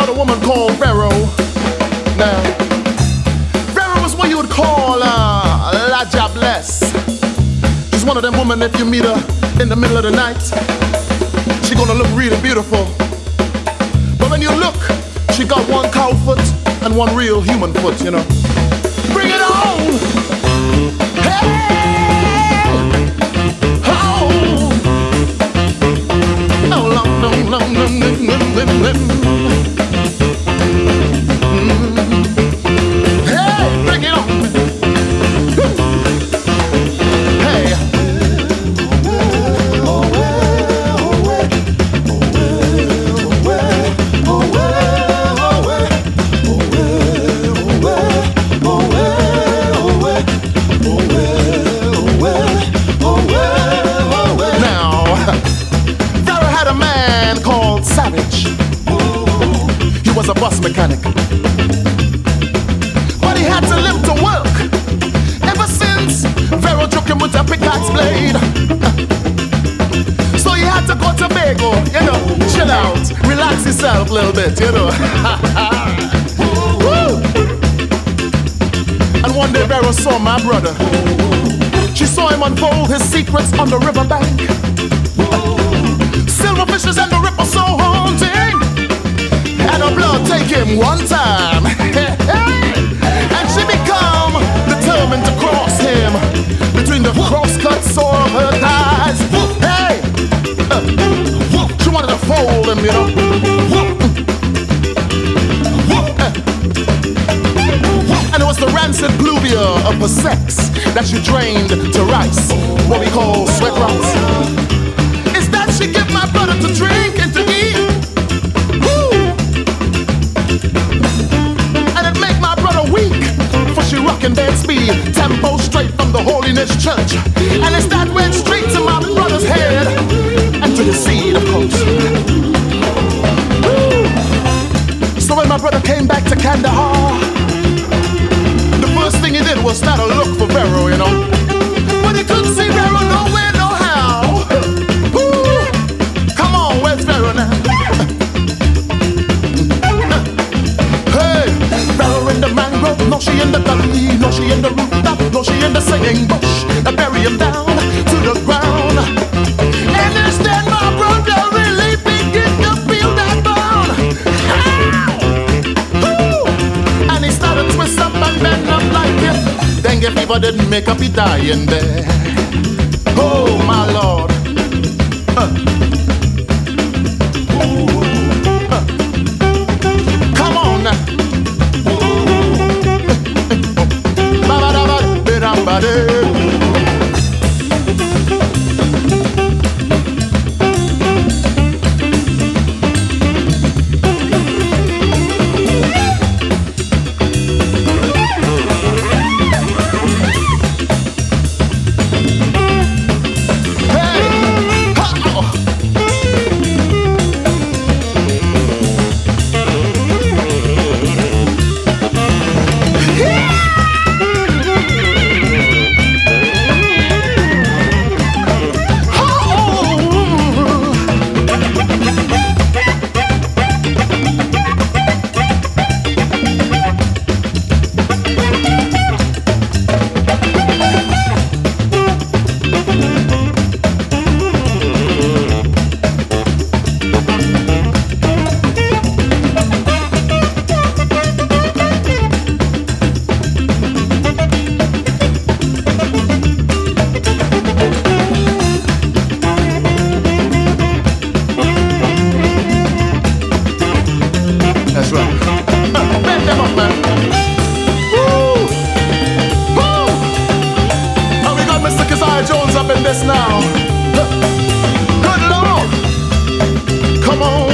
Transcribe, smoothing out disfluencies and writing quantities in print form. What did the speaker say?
about a woman called Pharaoh. Now, Pharaoh is what you would call La Jobless. She's one of them women, if you meet her in the middle of the night, she's gonna look really beautiful. But when you look, she got one cow foot and one real human foot, you know. Bring it on! Hey! Oh! Oh, long, long, long, long, long, long, long, long. Hey, bring it on! Hey! Savage. He was a bus mechanic, but he had to live to work. Ever since Pharaoh took him with a pickaxe blade, so he had to go to Tobago, you know, chill out, relax himself a little bit, you know. And one day Pharaoh saw my brother. She saw him unfold his secrets on the riverbank. Silver fishes and the ripple so haunting, and her blood take him one time. And she become determined to cross him between the cross-cuts of her thighs. Hey, she wanted to fold him, you know. And it was the rancid pluvia of her sex that she drained to rice, what we call sweat rice. She give my brother to drink and to eat. Woo! And it make my brother weak, for she rockin' bed speed, tempo straight from the Holiness Church. And it's that went straight to my brother's head, and to his seed, of course. Woo! So when my brother came back to Kandahar, the first thing he did was start to look for Pharaoh, you know. But he couldn't see Pharaoh nowhere, no how. Where's Pharaoh now? Hey, Pharaoh in the mangrove, no she in the gully, no she in the rooftop, no she in the singing bush. I bury him down to the ground, and instead my brother really begin to feel that bone. And he started to twist up and bend up like it. Dengue fever didn't make up, he dying there. Oh my Lord. Come on now. Now, good Lord, come on.